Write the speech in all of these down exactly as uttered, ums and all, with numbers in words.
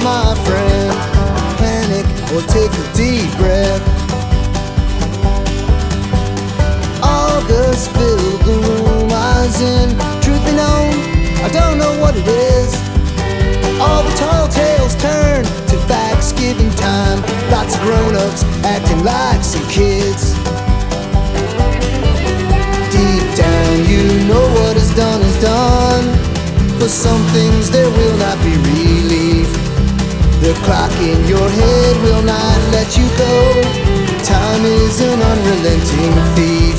my friend. Panic or take a deep breath. August filled the room I was in. Truth be known, I don't know what it is. All the tall tales turn to Thanksgiving time. Lots of grown-ups acting like some kids. Deep down you know what is done is done. For some things there will not be relief. The clock in your head will not let you go. Time is an unrelenting thief.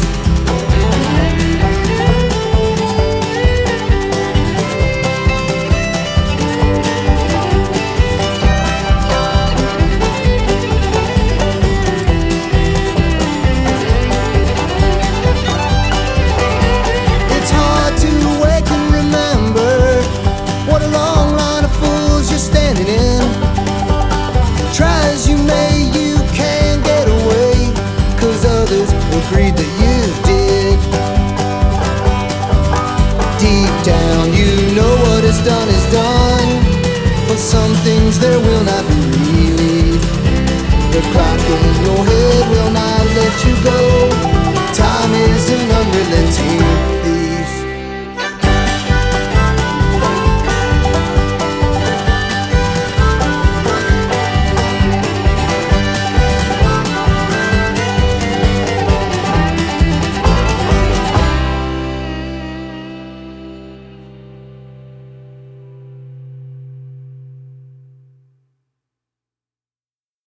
Agreed that you did. Deep down you know what is done is done. For some things there will not be relief. The clock in your head will not let you go.